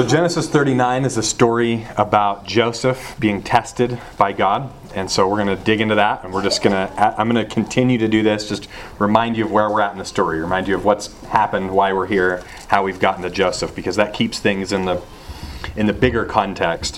So Genesis 39 is a story about Joseph being tested by God. And so we're going to dig into that, and I'm going to continue to do this, just remind you of where we're at in the story, remind you of what's happened, why we're here, how we've gotten to Joseph, because that keeps things in the bigger context.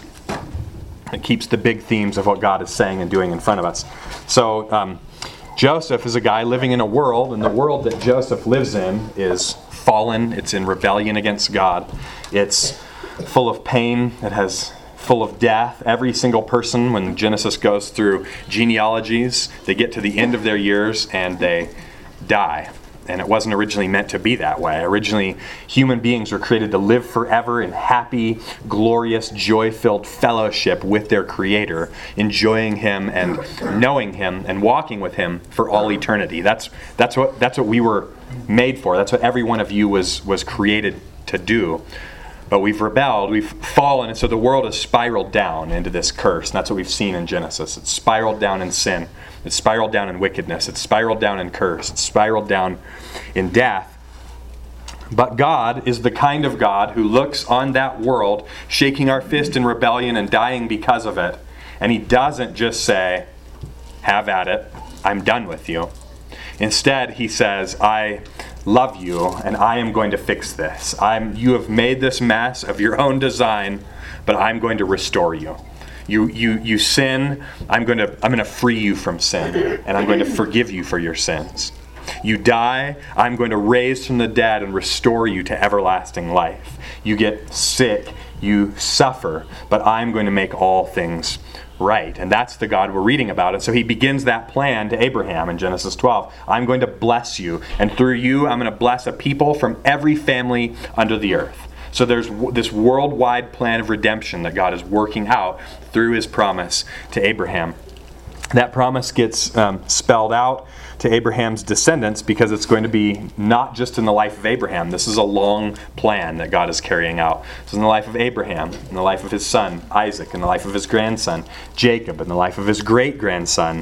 It keeps the big themes of what God is saying and doing in front of us. So Joseph is a guy living in a world, and the world that Joseph lives in is fallen. It's in rebellion against God. It's full of pain. It has full of death. Every single person, when Genesis goes through genealogies, they get to the end of their years and they die. And it wasn't originally meant to be that way. Originally, human beings were created to live forever in happy, glorious, joy-filled fellowship with their Creator, enjoying Him and knowing Him and walking with Him for all eternity. That's what we were made for. That's what every one of you was created to do. But we've rebelled, we've fallen, and so the world has spiraled down into this curse. And that's what we've seen in Genesis. It's spiraled down in sin. It's spiraled down in wickedness. It's spiraled down in curse. It's spiraled down in death. But God is the kind of God who looks on that world, shaking our fist in rebellion and dying because of it. And He doesn't just say, have at it, I'm done with you. Instead, He says, I love you, and I am going to fix this. You have made this mess of your own design, but I'm going to restore you. You sin, I'm going to free you from sin, and I'm going to forgive you for your sins. You die, I'm going to raise from the dead and restore you to everlasting life. You get sick, you suffer, but I'm going to make all things right. And that's the God we're reading about. And so He begins that plan to Abraham in Genesis 12. I'm going to bless you, and through you I'm going to bless a people from every family under the earth. So there's this worldwide plan of redemption that God is working out through His promise to Abraham. That promise gets spelled out to Abraham's descendants because it's going to be not just in the life of Abraham. This is a long plan that God is carrying out. It's in the life of Abraham, in the life of his son Isaac, in the life of his grandson Jacob, in the life of his great-grandson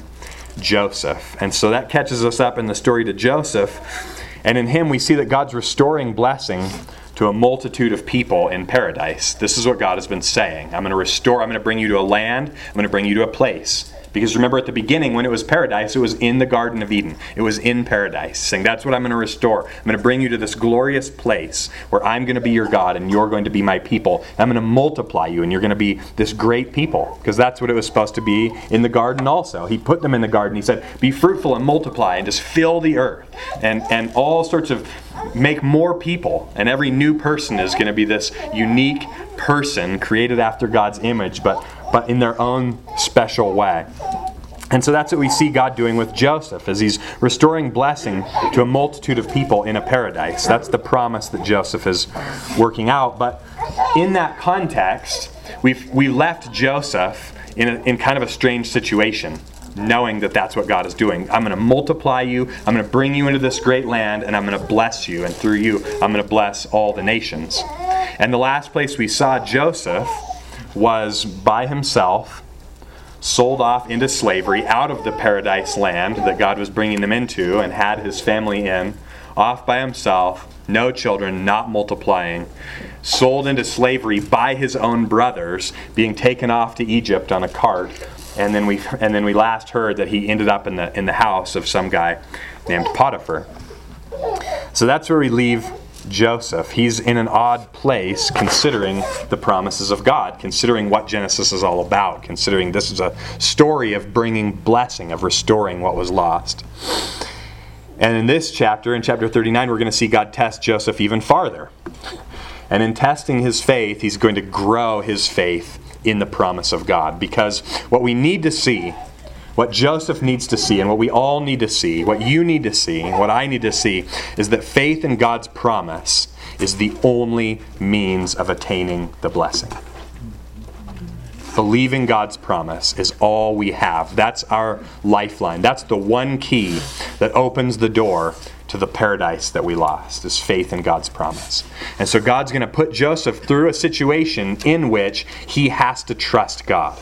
Joseph. And so that catches us up in the story to Joseph. And in him we see that God's restoring blessing to a multitude of people in paradise. This is what God has been saying. I'm going to bring you to a land. I'm going to bring you to a place. Because remember at the beginning when it was paradise, it was in the Garden of Eden. It was in paradise. Saying that's what I'm going to restore. I'm going to bring you to this glorious place where I'm going to be your God and you're going to be my people. I'm going to multiply you and you're going to be this great people. Because that's what it was supposed to be in the garden also. He put them in the garden. He said, be fruitful and multiply and just fill the earth. And all sorts of make more people. And every new person is going to be this unique person created after God's image, but in their own special way. And so that's what we see God doing with Joseph, as He's restoring blessing to a multitude of people in a paradise. That's the promise that Joseph is working out. But in that context, we left Joseph in kind of a strange situation, knowing that that's what God is doing. I'm going to multiply you, I'm going to bring you into this great land, and I'm going to bless you, and through you, I'm going to bless all the nations. And the last place we saw Joseph was by himself, sold off into slavery out of the paradise land that God was bringing them into and had his family in, off by himself, no children, not multiplying, sold into slavery by his own brothers, being taken off to Egypt on a cart. And then we last heard that he ended up in the house of some guy named Potiphar. So that's where we leave Joseph. He's in an odd place considering the promises of God, considering what Genesis is all about, considering this is a story of bringing blessing, of restoring what was lost. And in this chapter, in chapter 39, we're going to see God test Joseph even farther. And in testing his faith, He's going to grow his faith in the promise of God. Because what we need to see, what Joseph needs to see, and what we all need to see, what you need to see, what I need to see, is that faith in God's promise is the only means of attaining the blessing. Believing God's promise is all we have. That's our lifeline. That's the one key that opens the door to the paradise that we lost, is faith in God's promise. And so God's going to put Joseph through a situation in which he has to trust God.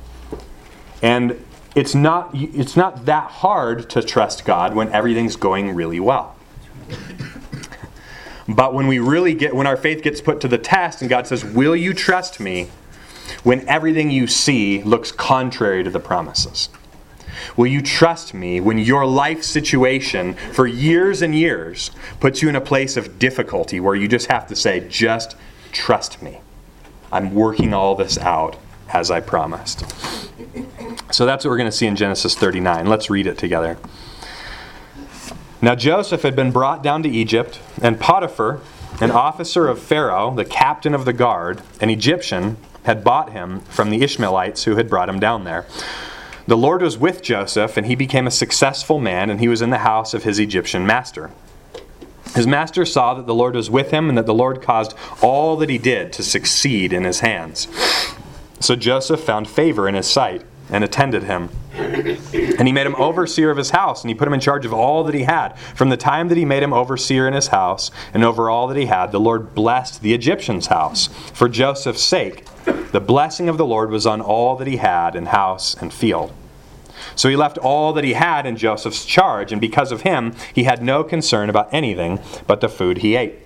And it's not that hard to trust God when everything's going really well. But when our faith gets put to the test and God says, will you trust me when everything you see looks contrary to the promises? Will you trust me when your life situation for years and years puts you in a place of difficulty where you just have to say, just trust me. I'm working all this out as I promised. So that's what we're going to see in Genesis 39. Let's read it together. Now Joseph had been brought down to Egypt, and Potiphar, an officer of Pharaoh, the captain of the guard, an Egyptian, had bought him from the Ishmaelites who had brought him down there. The Lord was with Joseph, and he became a successful man, and he was in the house of his Egyptian master. His master saw that the Lord was with him, and that the Lord caused all that he did to succeed in his hands. So Joseph found favor in his sight, and attended him. And he made him overseer of his house, and he put him in charge of all that he had. From the time that he made him overseer in his house, and over all that he had, the Lord blessed the Egyptian's house. For Joseph's sake, the blessing of the Lord was on all that he had in house and field. So he left all that he had in Joseph's charge, and because of him, he had no concern about anything but the food he ate.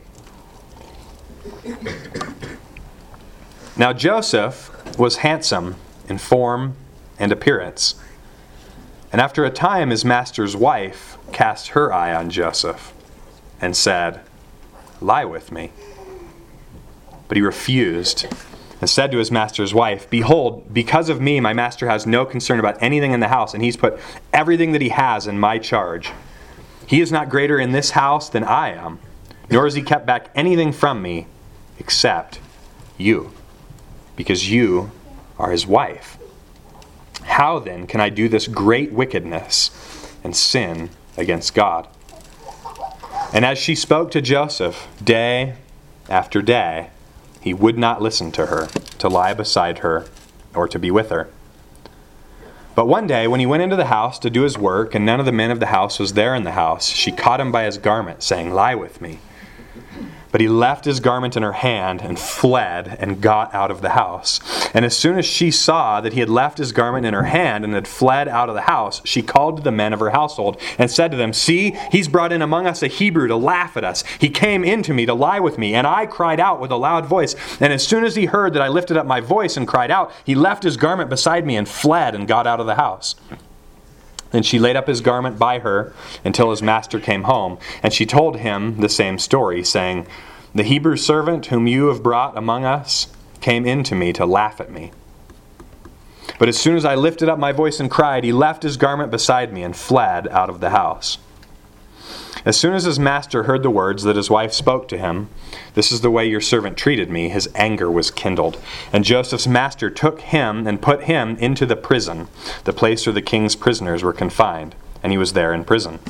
Now Joseph was handsome in form and appearance. And after a time, his master's wife cast her eye on Joseph and said, "Lie with me." But he refused and said to his master's wife, "Behold, because of me, my master has no concern about anything in the house, and he's put everything that he has in my charge. He is not greater in this house than I am, nor has he kept back anything from me except you, because you are his wife. How then can I do this great wickedness and sin against God?" And as she spoke to Joseph day after day, he would not listen to her, to lie beside her, or to be with her. But one day, when he went into the house to do his work, and none of the men of the house was there in the house, she caught him by his garment, saying, "Lie with me." But he left his garment in her hand and fled and got out of the house. And as soon as she saw that he had left his garment in her hand and had fled out of the house, she called to the men of her household and said to them, "See, he's brought in among us a Hebrew to laugh at us. He came in to me to lie with me, and I cried out with a loud voice. And as soon as he heard that I lifted up my voice and cried out, he left his garment beside me and fled and got out of the house." Then she laid up his garment by her until his master came home. And she told him the same story, saying, "The Hebrew servant whom you have brought among us came in to me to laugh at me. But as soon as I lifted up my voice and cried, he left his garment beside me and fled out of the house." As soon as his master heard the words that his wife spoke to him, "This is the way your servant treated me," his anger was kindled. And Joseph's master took him and put him into the prison, the place where the king's prisoners were confined, and he was there in prison.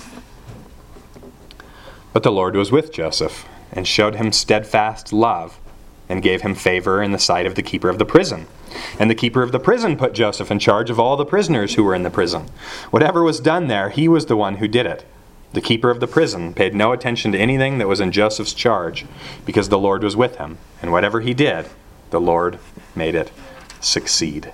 But the Lord was with Joseph, and showed him steadfast love, and gave him favor in the sight of the keeper of the prison. And the keeper of the prison put Joseph in charge of all the prisoners who were in the prison. Whatever was done there, he was the one who did it. The keeper of the prison paid no attention to anything that was in Joseph's charge, because the Lord was with him, and whatever he did, the Lord made it succeed.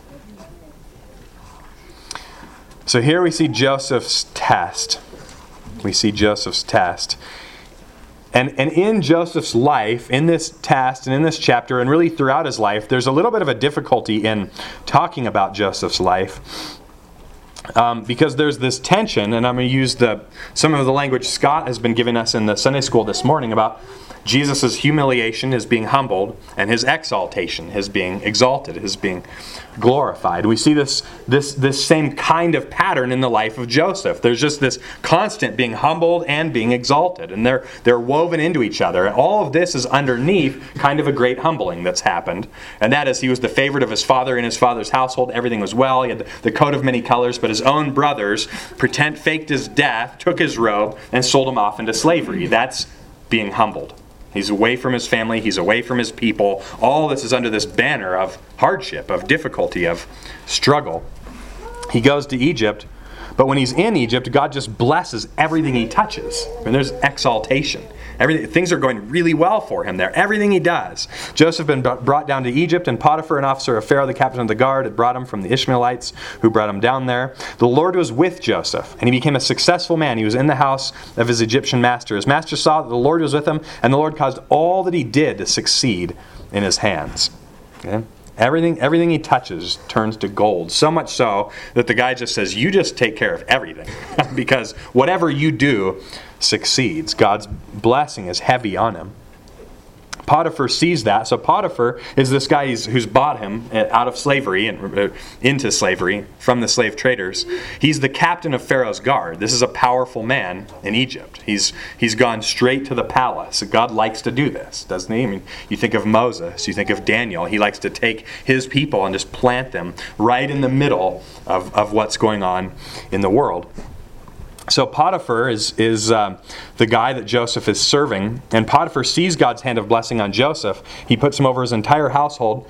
So here we see Joseph's test. We see Joseph's test. And in Joseph's life, in this test and in this chapter, and really throughout his life, there's a little bit of a difficulty in talking about Joseph's life. Because there's this tension, and I'm going to use some of the language Scott has been giving us in the Sunday school this morning about Jesus' humiliation, his being humbled, and his exaltation, his being exalted, his being glorified. We see this same kind of pattern in the life of Joseph. There's just this constant being humbled and being exalted, and they're woven into each other. And all of this is underneath kind of a great humbling that's happened, and that is he was the favorite of his father in his father's household. Everything was well. He had the coat of many colors, but his own brothers faked his death, took his robe, and sold him off into slavery. That's being humbled. He's away from his family. He's away from his people. All this is under this banner of hardship, of difficulty, of struggle. He goes to Egypt, But when he's in Egypt, God just blesses everything he touches. And there's exaltation. Things are going really well for him there. Everything he does. Joseph had been brought down to Egypt, and Potiphar, an officer of Pharaoh, the captain of the guard, had brought him from the Ishmaelites who brought him down there. The Lord was with Joseph, and he became a successful man. He was in the house of his Egyptian master. His master saw that the Lord was with him, and the Lord caused all that he did to succeed in his hands. Okay? Everything he touches turns to gold. So much so that the guy just says, you just take care of everything. Because whatever you do succeeds. God's blessing is heavy on him. Potiphar sees that. So Potiphar is this guy who's bought him out of slavery and into slavery from the slave traders. He's the captain of Pharaoh's guard. This is a powerful man in Egypt. He's gone straight to the palace. God likes to do this, doesn't he? I mean, you think of Moses, you think of Daniel. He likes to take his people and just plant them right in the middle of what's going on in the world. So Potiphar is the guy that Joseph is serving, and Potiphar sees God's hand of blessing on Joseph. He puts him over his entire household,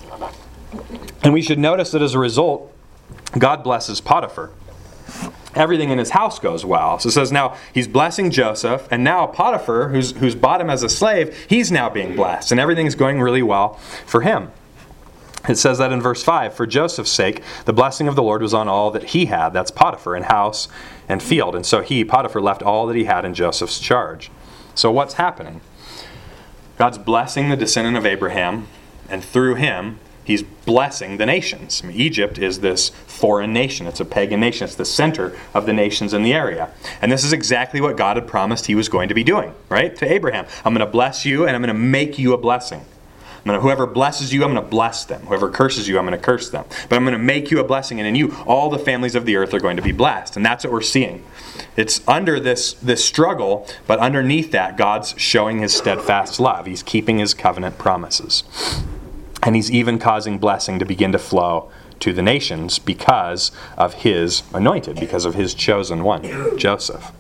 and we should notice that as a result, God blesses Potiphar. Everything in his house goes well. So it says now he's blessing Joseph, and now Potiphar, who's bought him as a slave, he's now being blessed, and everything's going really well for him. It says that in verse 5, for Joseph's sake, the blessing of the Lord was on all that he had, that's Potiphar, in house and field. And so Potiphar, left all that he had in Joseph's charge. So what's happening? God's blessing the descendant of Abraham, and through him, he's blessing the nations. I mean, Egypt is this foreign nation. It's a pagan nation. It's the center of the nations in the area. And this is exactly what God had promised he was going to be doing, right? To Abraham. I'm going to bless you, and I'm going to make you a blessing. Whoever blesses you, I'm going to bless them. Whoever curses you, I'm going to curse them. But I'm going to make you a blessing, and in you, all the families of the earth are going to be blessed. And that's what we're seeing. It's under this struggle, but underneath that, God's showing his steadfast love. He's keeping his covenant promises. And he's even causing blessing to begin to flow to the nations because of his anointed, because of his chosen one, Joseph.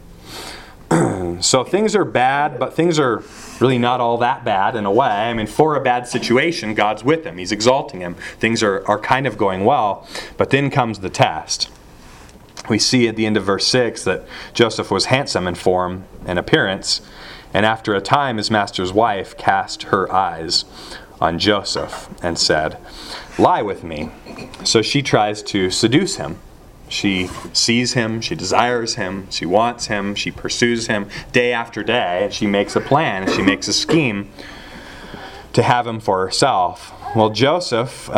So things are bad, but things are really not all that bad in a way. I mean, for a bad situation, God's with him. He's exalting him. Things are kind of going well, but then comes the test. We see at the end of verse 6 that Joseph was handsome in form and appearance, and after a time his master's wife cast her eyes on Joseph and said, "Lie with me." So she tries to seduce him. She sees him, she desires him, she wants him, she pursues him day after day, and she makes a plan, and she makes a scheme to have him for herself. Well, Joseph,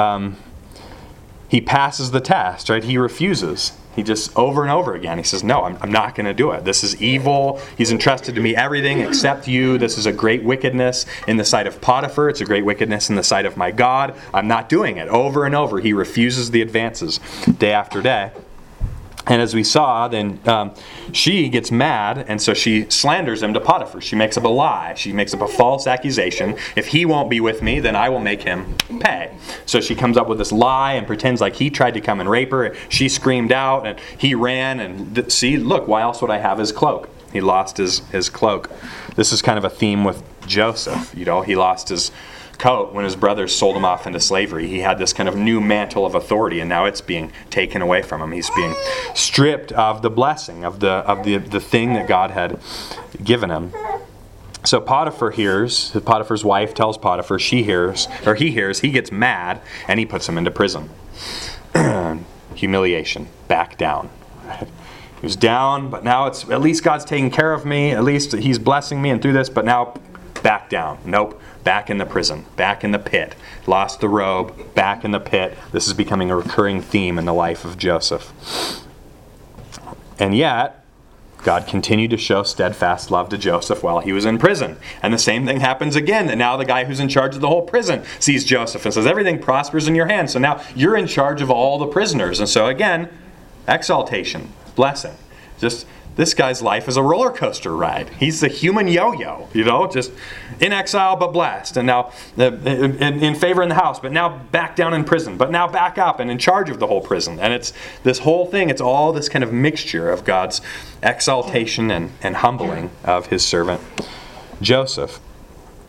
he passes the test, right? He refuses. He just over and over again, he says, no, I'm not going to do it. This is evil. He's entrusted to me everything except you. This is a great wickedness in the sight of Potiphar. It's a great wickedness in the sight of my God. I'm not doing it. Over and over, he refuses the advances day after day. And as we saw, then she gets mad, and so she slanders him to Potiphar. She makes up a lie. She makes up a false accusation. If he won't be with me, then I will make him pay. So she comes up with this lie and pretends like he tried to come and rape her. She screamed out, and he ran, and see, look, why else would I have his cloak? He lost his cloak. This is kind of a theme with Joseph. You know, he lost his coat when his brothers sold him off into slavery. He had this kind of new mantle of authority, and now it's being taken away from him. He's being stripped of the blessing of the thing that God had given him. So Potiphar hears. Potiphar's wife tells Potiphar. He hears. He gets mad, and he puts him into prison. Humiliation. Back down. He was down, but now it's at least God's taking care of me. At least He's blessing me, and through this. But now, back down. Nope. Back in the prison, back in the pit. Lost the robe, back in the pit. This is becoming a recurring theme in the life of Joseph. And yet, God continued to show steadfast love to Joseph while he was in prison. And the same thing happens again, that now the guy who's in charge of the whole prison sees Joseph and says, everything prospers in your hands. So now you're in charge of all the prisoners. And so again, exaltation, blessing. Just this guy's life is a roller coaster ride. He's the human yo-yo, just in exile but blessed. And now in favor in the house, but now back down in prison, but now back up and in charge of the whole prison. And it's this whole thing, it's all this kind of mixture of God's exaltation and humbling of his servant Joseph.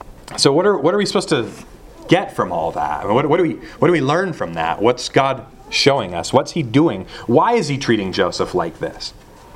So what are we supposed to get from all that? I mean, what do we learn from that? What's God showing us? What's he doing? Why is he treating Joseph like this?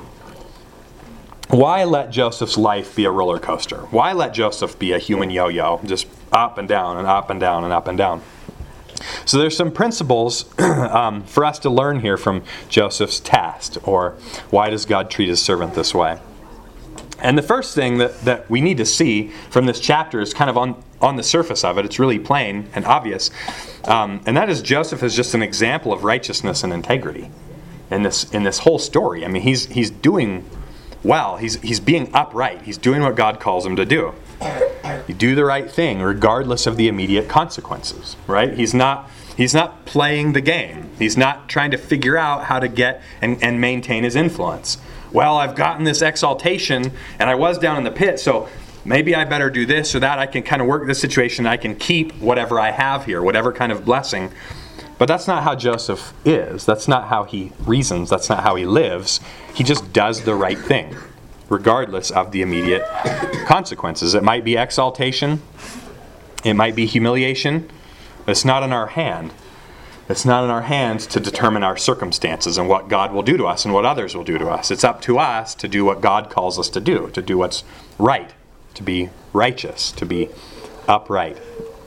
Why let Joseph's life be a roller coaster? Why let Joseph be a human yo-yo, just up and down and up and down and up and down? So there's some principles for us to learn here from Joseph's test, or why does God treat his servant this way? And the first thing that we need to see from this chapter is kind of on the surface of it. It's really plain and obvious. And that is Joseph is just an example of righteousness and integrity in this whole story. I mean, he's doing well. He's being upright. He's doing what God calls him to do. You do the right thing regardless of the immediate consequences, right? He's not playing the game. He's not trying to figure out how to get and maintain his influence. Well, I've gotten this exaltation and I was down in the pit, so maybe I better do this or that. I can kind of work this situation. I can keep whatever I have here, whatever kind of blessing. But that's not how Joseph is. That's not how he reasons. That's not how he lives. He just does the right thing, regardless of the immediate consequences. It might be exaltation. It might be humiliation. But it's not in our hand. It's not in our hands to determine our circumstances and what God will do to us and what others will do to us. It's up to us to do what God calls us to do what's right, to be righteous, to be upright.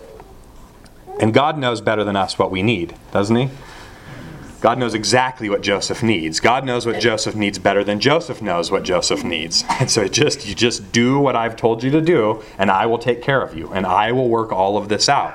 And God knows better than us what we need, doesn't he? God knows exactly what Joseph needs. God knows what Joseph needs better than Joseph knows what Joseph needs. And so you just do what I've told you to do, and I will take care of you, and I will work all of this out.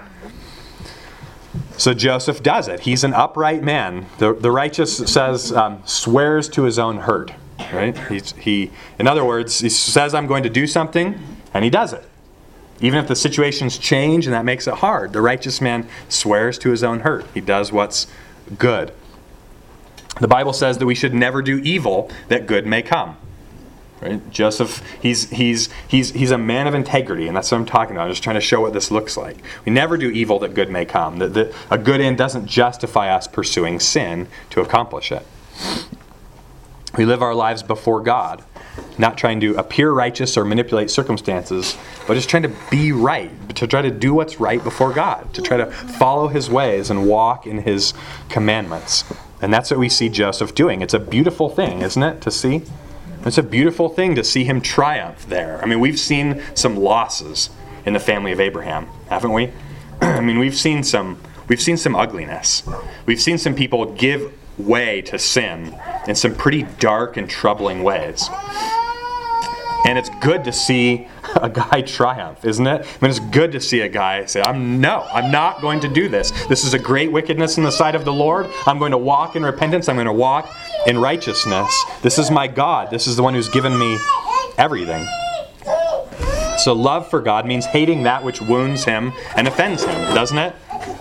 So Joseph does it. He's an upright man. The righteous says, swears to his own hurt. Right? In other words, he says, I'm going to do something, and he does it. Even if the situations change and that makes it hard, the righteous man swears to his own hurt. He does what's good. The Bible says that we should never do evil that good may come. Right? Joseph, he's a man of integrity, and that's what I'm talking about. I'm just trying to show what this looks like. We never do evil that good may come. A good end doesn't justify us pursuing sin to accomplish it. We live our lives before God, not trying to appear righteous or manipulate circumstances, but just trying to be right, to try to do what's right before God, to try to follow his ways and walk in his commandments. And that's what we see Joseph doing. It's a beautiful thing, isn't it, to see? It's a beautiful thing to see him triumph there. I mean, we've seen some losses in the family of Abraham, haven't we? I mean, we've seen some ugliness. We've seen some people give way to sin in some pretty dark and troubling ways. And it's good to see a guy triumph, isn't it? I mean, it's good to see a guy say, I'm not going to do this. This is a great wickedness in the sight of the Lord. I'm going to walk in repentance. I'm going to walk in righteousness. This is my God. This is the one who's given me everything. So love for God means hating that which wounds him and offends him, doesn't it?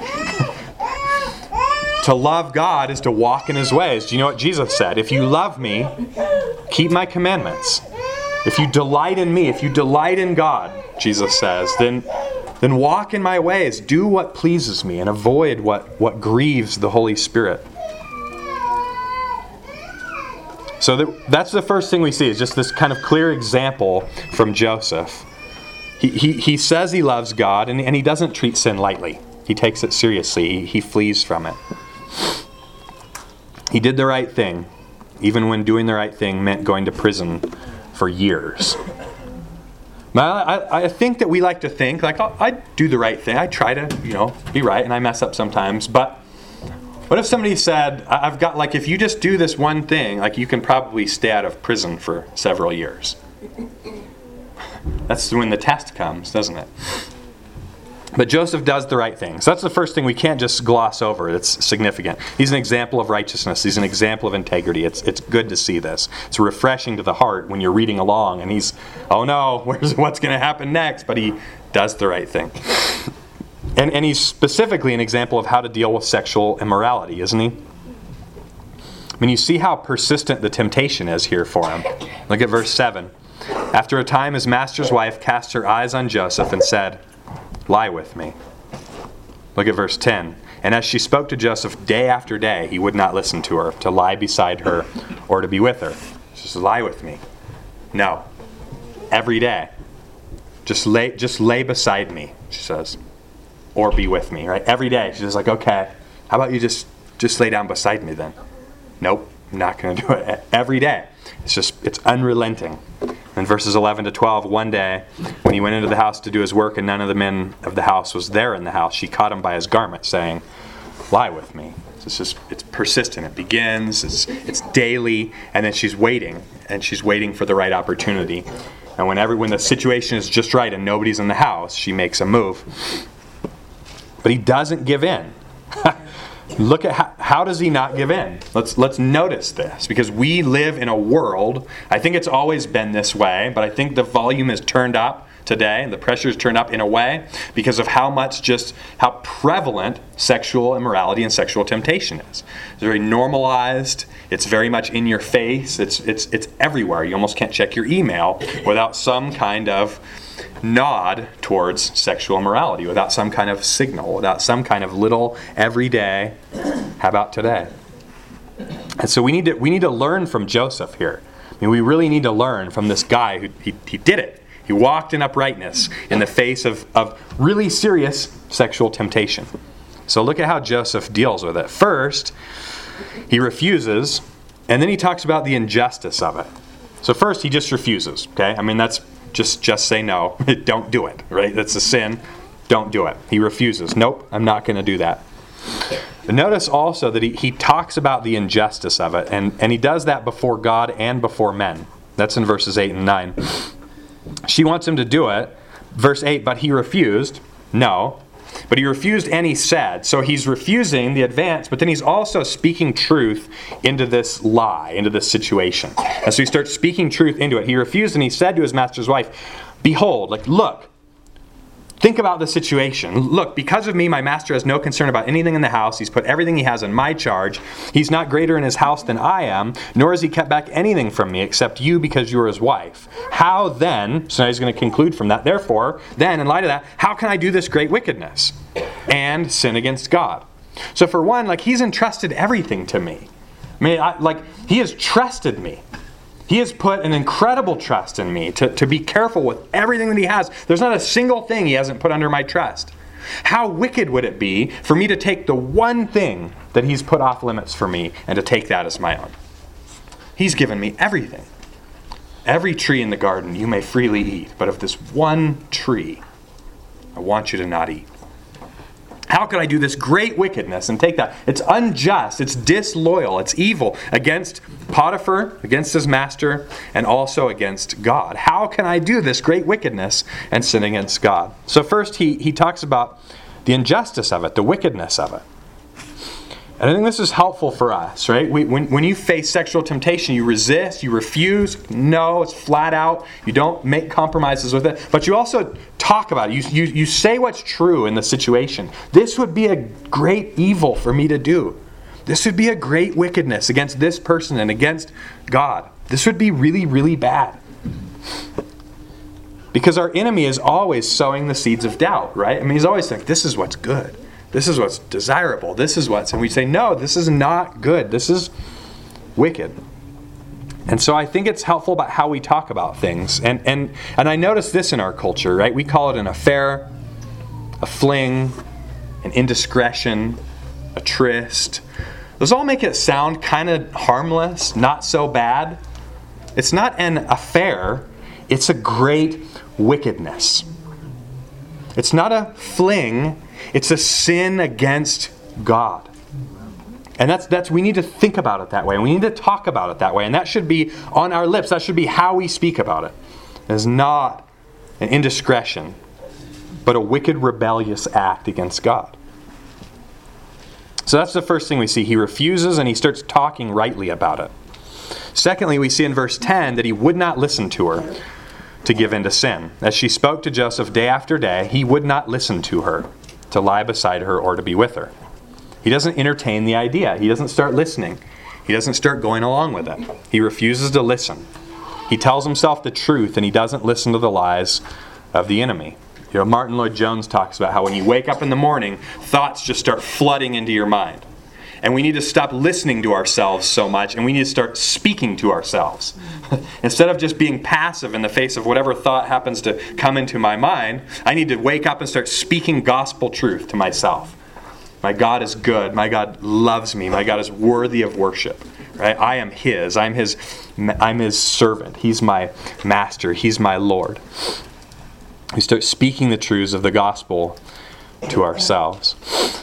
To love God is to walk in his ways. Do you know what Jesus said? If you love me, keep my commandments. If you delight in me, if you delight in God, Jesus says, then walk in my ways. Do what pleases me and avoid what grieves the Holy Spirit. So that's the first thing we see, is just this kind of clear example from Joseph. He says he loves God, and he doesn't treat sin lightly. He takes it seriously. He flees from it. He did the right thing, even when doing the right thing meant going to prison for years. Now, I think that we like to think, like, I do the right thing. I try to, be right, and I mess up sometimes. But what if somebody said, I've got, like, if you just do this one thing, like, you can probably stay out of prison for several years. That's when the test comes, doesn't it? But Joseph does the right thing. So that's the first thing we can't just gloss over. It's significant. He's an example of righteousness. He's an example of integrity. It's good to see this. It's refreshing to the heart when you're reading along and he's, oh no, what's going to happen next? But he does the right thing. And he's specifically an example of how to deal with sexual immorality, isn't he? I mean, you see how persistent the temptation is here for him. Look at verse 7. After a time, his master's wife cast her eyes on Joseph and said, lie with me. Look at verse 10. And as she spoke to Joseph day after day, he would not listen to her, to lie beside her or to be with her. She says, lie with me. No. Every day. Just lay beside me, she says. Or be with me, right? Every day. She's just like, okay, how about you just just lay down beside me then. Nope, I'm not going to do it every day. It's unrelenting. In verses 11 to 12, one day, when he went into the house to do his work and none of the men of the house was there in the house, she caught him by his garment, saying, lie with me. It's persistent. It begins, it's daily, and then she's waiting for the right opportunity. And when the situation is just right and nobody's in the house, she makes a move. But he doesn't give in. Look at how does he not give in? Let's notice this, because we live in a world, I think it's always been this way, but I think the volume is turned up today, and the pressure is turned up in a way because of how prevalent sexual immorality and sexual temptation is. It's very normalized. It's very much in your face. It's everywhere. You almost can't check your email without some kind of nod towards sexual immorality, without some kind of signal, without some kind of little everyday, how about today? And so we need to learn from Joseph here. I mean, we really need to learn from this guy who he did it. He walked in uprightness in the face of really serious sexual temptation. So look at how Joseph deals with it. First, he refuses, and then he talks about the injustice of it. So first, he just refuses, okay? I mean, that's just say no. Don't do it, right? That's a sin. Don't do it. He refuses. Nope, I'm not going to do that. But notice also that he talks about the injustice of it, and he does that before God and before men. That's in verses 8 and 9. She wants him to do it. Verse 8, but he refused. No. But he refused and he said. So he's refusing the advance, but then he's also speaking truth into this lie, into this situation. And so he starts speaking truth into it. He refused and he said to his master's wife, behold, look, think about the situation. Look, because of me, my master has no concern about anything in the house. He's put everything he has in my charge. He's not greater in his house than I am, nor has he kept back anything from me except you because you are his wife. How then, so now he's going to conclude from that, therefore, then in light of that, how can I do this great wickedness and sin against God? So for one, he's entrusted everything to me. I mean, he has trusted me. He has put an incredible trust in me to be careful with everything that he has. There's not a single thing he hasn't put under my trust. How wicked would it be for me to take the one thing that he's put off limits for me and to take that as my own? He's given me everything. Every tree in the garden you may freely eat, but of this one tree, I want you to not eat. How could I do this great wickedness and take that? It's unjust, it's disloyal, it's evil against Potiphar, against his master, and also against God. How can I do this great wickedness and sin against God? So first he talks about the injustice of it, the wickedness of it. And I think this is helpful for us, right? When you face sexual temptation, you resist, you refuse. No, it's flat out. You don't make compromises with it. But you also talk about it. You say what's true in the situation. This would be a great evil for me to do. This would be a great wickedness against this person and against God. This would be really, really bad. Because our enemy is always sowing the seeds of doubt, right? I mean, he's always saying, this is what's good. This is what's desirable. This is what's... And we say, no, this is not good. This is wicked. And so I think it's helpful about how we talk about things. And I notice this in our culture, right? We call it an affair, a fling, an indiscretion, a tryst. Those all make it sound kind of harmless, not so bad. It's not an affair. It's a great wickedness. It's not a fling. It's a sin against God. And that's we need to think about it that way. And we need to talk about it that way. And that should be on our lips. That should be how we speak about it. It's not an indiscretion, but a wicked, rebellious act against God. So that's the first thing we see. He refuses and he starts talking rightly about it. Secondly, we see in verse 10 that he would not listen to her to give in to sin. As she spoke to Joseph day after day, he would not listen to her, to lie beside her or to be with her. He doesn't entertain the idea. He doesn't start listening. He doesn't start going along with it. He refuses to listen. He tells himself the truth and he doesn't listen to the lies of the enemy. You know, Martin Lloyd-Jones talks about how when you wake up in the morning, thoughts just start flooding into your mind. And we need to stop listening to ourselves so much, and we need to start speaking to ourselves. Instead of just being passive in the face of whatever thought happens to come into my mind, I need to wake up and start speaking gospel truth to myself. My God is good. My God loves me. My God is worthy of worship. Right? I am His. I'm His servant. He's my master. He's my Lord. We start speaking the truths of the gospel to ourselves.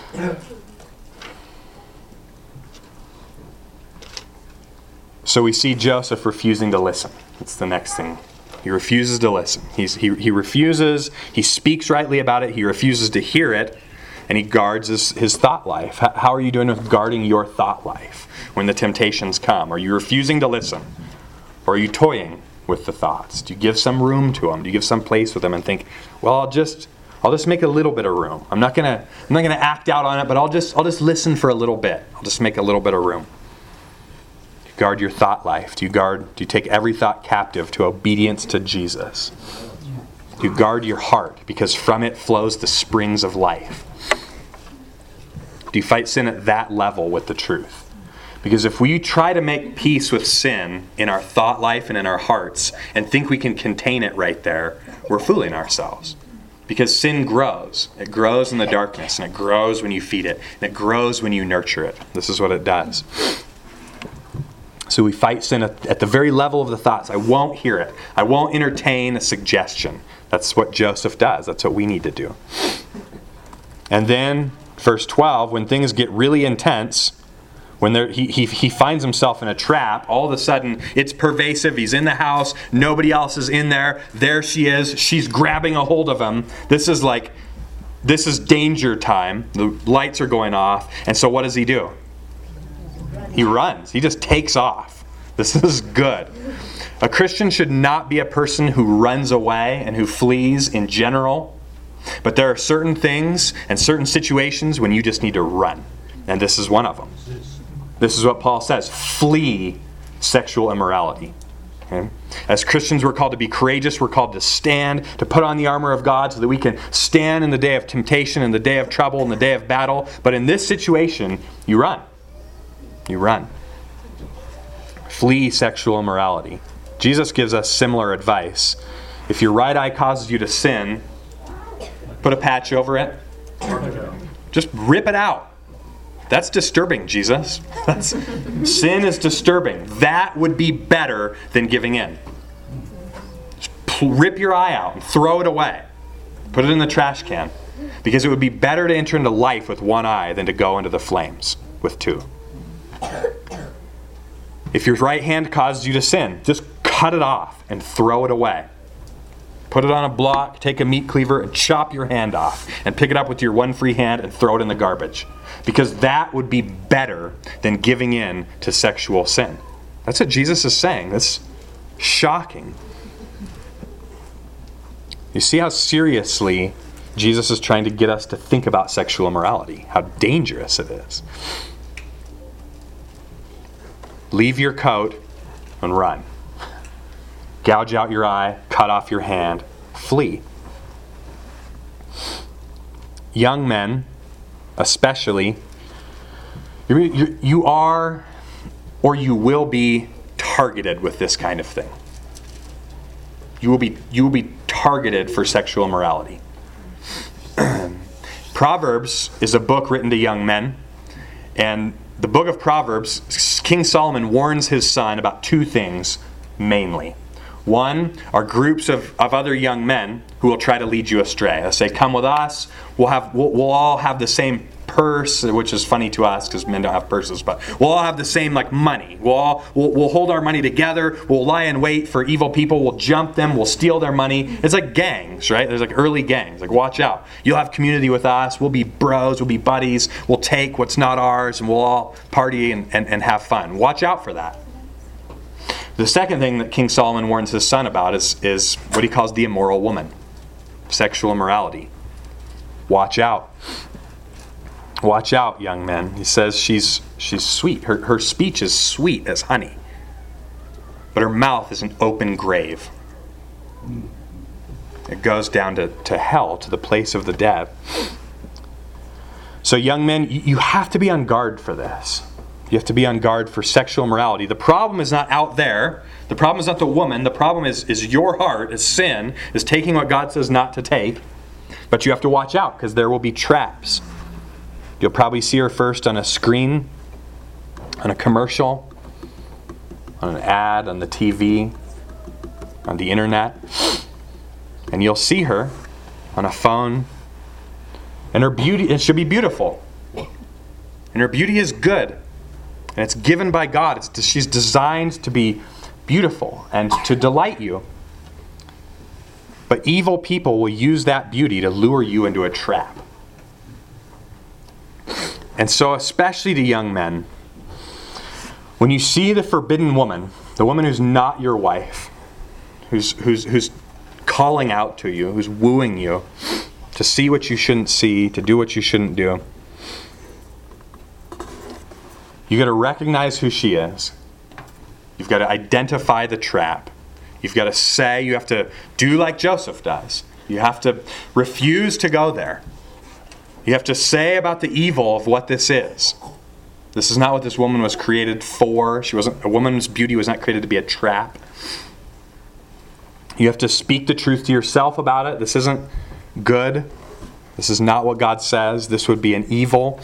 So we see Joseph refusing to listen. That's the next thing. He refuses to listen. He refuses. He speaks rightly about it. He refuses to hear it. And he guards his thought life. How are you doing with guarding your thought life when the temptations come? Are you refusing to listen? Or are you toying with the thoughts? Do you give some room to them? Do you give some place with them and think, well, I'll just make a little bit of room. I'm not gonna act out on it, but I'll just listen for a little bit. I'll just make a little bit of room. Do you guard your thought life? Do you take every thought captive to obedience to Jesus? Do you guard your heart because from it flows the springs of life? Do you fight sin at that level with the truth? Because if we try to make peace with sin in our thought life and in our hearts and think we can contain it right there, we're fooling ourselves. Because sin grows. It grows in the darkness, and it grows when you feed it, and it grows when you nurture it. This is what it does. So we fight sin at the very level of the thoughts. I won't hear it. I won't entertain a suggestion. That's what Joseph does. That's what we need to do. And then, verse 12, when things get really intense, when he finds himself in a trap, all of a sudden it's pervasive. He's in the house. Nobody else is in there. There she is. She's grabbing a hold of him. This is danger time. The lights are going off. And so what does he do? He runs. He just takes off. This is good. A Christian should not be a person who runs away and who flees in general. But there are certain things and certain situations when you just need to run. And this is one of them. This is what Paul says. Flee sexual immorality. Okay? As Christians, we're called to be courageous. We're called to stand, to put on the armor of God so that we can stand in the day of temptation, in the day of trouble, in the day of battle. But in this situation, you run. You run. Flee sexual immorality. Jesus gives us similar advice. If your right eye causes you to sin, put a patch over it. Just rip it out. That's disturbing, Jesus. Sin is disturbing. That would be better than giving in. Just rip your eye out and throw it away. Put it in the trash can. Because it would be better to enter into life with one eye than to go into the flames with two. If your right hand causes you to sin, just cut it off and throw it away. Put it on a block, take a meat cleaver, and chop your hand off. And pick it up with your one free hand and throw it in the garbage. Because that would be better than giving in to sexual sin. That's what Jesus is saying. That's shocking. You see how seriously Jesus is trying to get us to think about sexual immorality. How dangerous it is. Leave your coat and run. Gouge out your eye, cut off your hand, flee. Young men, especially, you are or you will be targeted with this kind of thing. You will be targeted for sexual immorality. Proverbs is a book written to young men, and the book of Proverbs, King Solomon warns his son about two things mainly. One are groups of other young men who will try to lead you astray. They'll say, come with us, we'll all have the same purse, which is funny to us because men don't have purses, but we'll all have the same money. We'll hold our money together, we'll lie in wait for evil people, we'll jump them, we'll steal their money. It's like gangs, right? There's early gangs. Watch out. You'll have community with us, we'll be bros, we'll be buddies, we'll take what's not ours, and we'll all party and have fun. Watch out for that. The second thing that King Solomon warns his son about is what he calls the immoral woman. Sexual immorality. Watch out. Watch out, young men. He says she's sweet. Her speech is sweet as honey. But her mouth is an open grave. It goes down to hell, to the place of the dead. So young men, you have to be on guard for this. You have to be on guard for sexual immorality. The problem is not out there. The problem is not the woman. The problem is your heart, is sin, is taking what God says not to take. But you have to watch out because there will be traps. You'll probably see her first on a screen, on a commercial, on an ad, on the TV, on the internet. And you'll see her on a phone. And her beauty, it should be beautiful. And her beauty is good. And it's given by God. She's designed to be beautiful and to delight you. But evil people will use that beauty to lure you into a trap. And so, especially to young men, when you see the forbidden woman, the woman who's not your wife, who's calling out to you, who's wooing you to see what you shouldn't see, to do what you shouldn't do, you got to recognize who she is. You've got to identify the trap. You've got to say, you have to do like Joseph does. You have to refuse to go there. You have to say about the evil of what this is. This is not what this woman was created for. A woman's beauty was not created to be a trap. You have to speak the truth to yourself about it. This isn't good. This is not what God says. This would be an evil.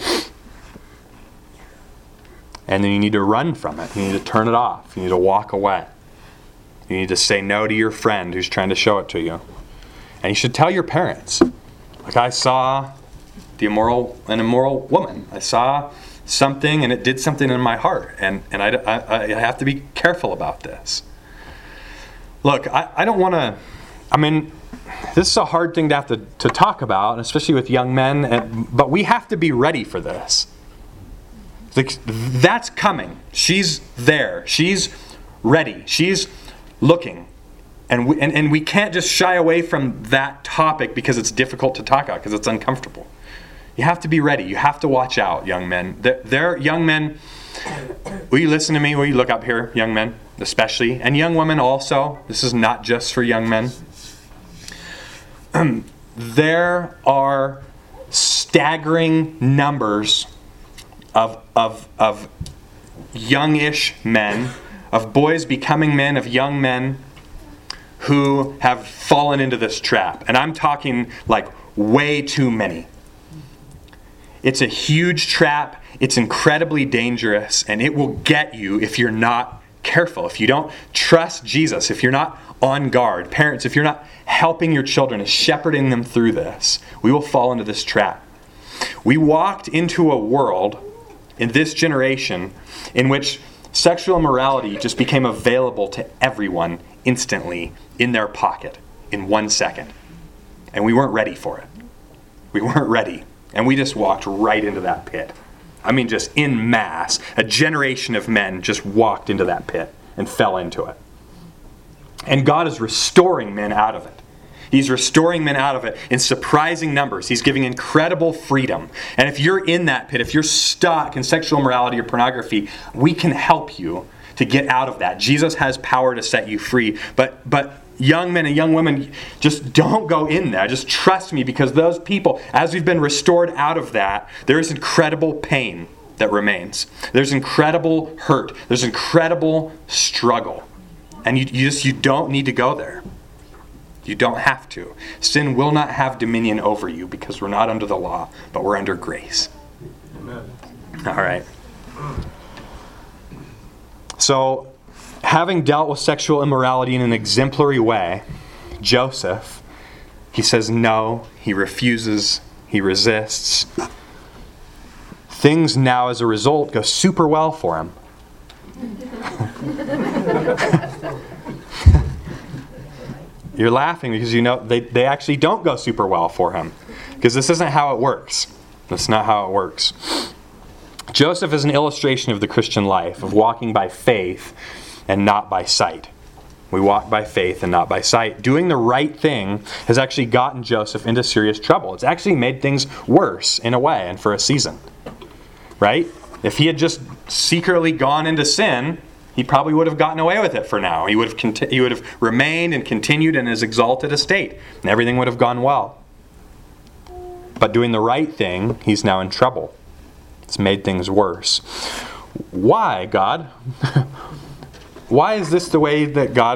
And then you need to run from it. You need to turn it off. You need to walk away. You need to say no to your friend who's trying to show it to you. And you should tell your parents. Like, I saw an immoral woman. I saw something and it did something in my heart. And I have to be careful about this. Look, I don't want to... this is a hard thing to have to talk about, especially with young men. But we have to be ready for this. Like, that's coming. She's there. She's ready. She's looking. And we can't just shy away from that topic because it's difficult to talk about, because it's uncomfortable. You have to be ready. You have to watch out, young men. They're young men. Will you listen to me? Will you look up here, young men, especially? And young women also. This is not just for young men. There are staggering numbers of youngish men, of boys becoming men, of young men who have fallen into this trap. And I'm talking like way too many. It's a huge trap. It's incredibly dangerous, and it will get you if you're not careful, if you don't trust Jesus, if you're not on guard. Parents, if you're not helping your children and shepherding them through this, we will fall into this trap. We walked into a world in this generation in which sexual immorality just became available to everyone instantly in their pocket in 1 second. And we weren't ready for it. We weren't ready. And we just walked right into that pit. Just en masse. A generation of men just walked into that pit and fell into it. And God is restoring men out of it. He's restoring men out of it in surprising numbers. He's giving incredible freedom. And if you're in that pit, if you're stuck in sexual immorality or pornography, we can help you to get out of that. Jesus has power to set you free. But young men and young women, just don't go in there. Just trust me, because those people, as we've been restored out of that, there is incredible pain that remains. There's incredible hurt. There's incredible struggle. And you don't need to go there. You don't have to. Sin will not have dominion over you, because we're not under the law, but we're under grace. Amen. All right. So, having dealt with sexual immorality in an exemplary way, Joseph, he says no, he refuses, he resists. Things now, as a result, go super well for him. You're laughing because you know they actually don't go super well for him. Because this isn't how it works. That's not how it works. Joseph is an illustration of the Christian life, of walking by faith and not by sight. We walk by faith and not by sight. Doing the right thing has actually gotten Joseph into serious trouble. It's actually made things worse in a way and for a season. Right? If he had just secretly gone into sin, he probably would have gotten away with it for now. He would have remained and continued in his exalted estate, and everything would have gone well. But doing the right thing, he's now in trouble. It's made things worse. Why, God? Why is this the way that God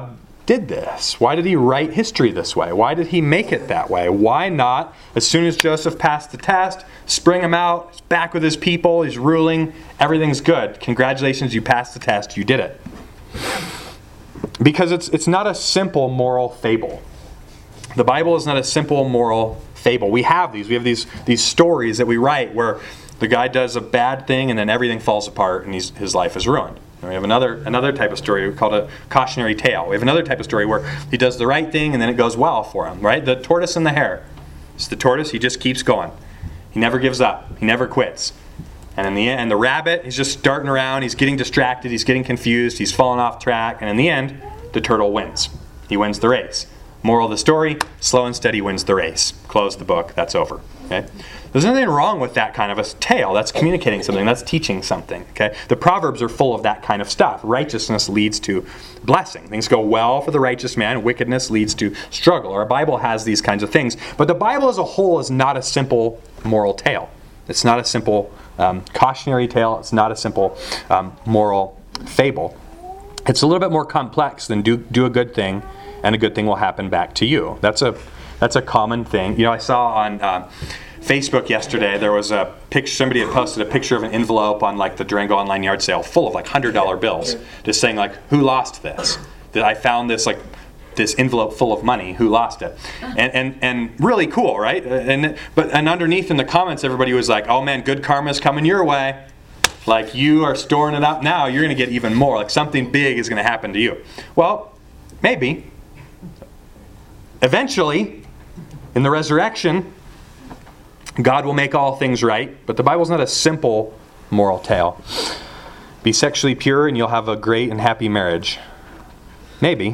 did this? Why did he write history this way? Why did he make it that way? Why not, as soon as Joseph passed the test, spring him out, he's back with his people, he's ruling, everything's good. Congratulations, you passed the test, you did it. Because it's not a simple moral fable. The Bible is not a simple moral fable. We have these stories that we write where the guy does a bad thing and then everything falls apart and his life is ruined. And we have another type of story we call a cautionary tale. We have another type of story where he does the right thing and then it goes well for him, right? The tortoise and the hare. It's the tortoise, he just keeps going. He never gives up. He never quits. And in the end, the rabbit, he's just starting around, he's getting distracted, he's getting confused, he's falling off track, and in the end, the turtle wins. He wins the race. Moral of the story, slow and steady wins the race. Close the book, that's over. Okay? There's nothing wrong with that kind of a tale. That's communicating something, that's teaching something. Okay? The Proverbs are full of that kind of stuff. Righteousness leads to blessing. Things go well for the righteous man, wickedness leads to struggle. Our Bible has these kinds of things. But the Bible as a whole is not a simple moral tale. It's not a simple cautionary tale. It's not a simple moral fable. It's a little bit more complex than do a good thing and a good thing will happen back to you. That's a common thing. You know, I saw on Facebook yesterday there was a picture. Somebody had posted a picture of an envelope on like the Durango online yard sale full of like $100 bills, just saying like, who lost this? That I found this envelope full of money. Who lost it? And really cool, right? And underneath in the comments, everybody was like, "Oh man, good karma's coming your way. Like you are storing it up now. You're going to get even more. Like something big is going to happen to you." Well, maybe. Eventually, in the resurrection, God will make all things right. But the Bible's not a simple moral tale. Be sexually pure and you'll have a great and happy marriage. Maybe.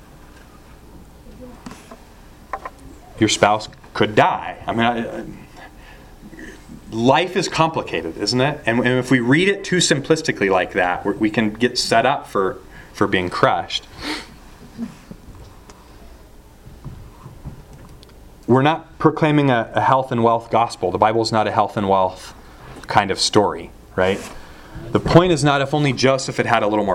Your spouse could die. I mean, life is complicated, isn't it? And if we read it too simplistically like that, we can get set up for being crushed. We're not proclaiming a health and wealth gospel. The Bible is not a health and wealth kind of story, right? The point is not if only Joseph had had a little more